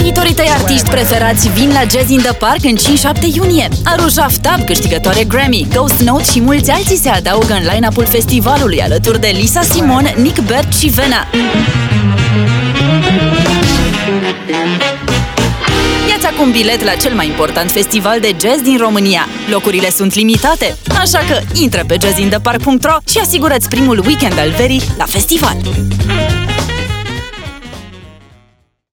Viitorii tăi artiști preferați vin la Jazz in the Park în 5-7 iunie. Aruj Aftab, câștigătoare Grammy, Ghost Note și mulți alții se adaugă în line-up-ul festivalului, alături de Lisa Simon, Nick Bert și Vena. Ia-ți acum bilet la cel mai important festival de jazz din România. Locurile sunt limitate, așa că intră pe jazzinthepark.ro și asigură-ți primul weekend al verii la festival.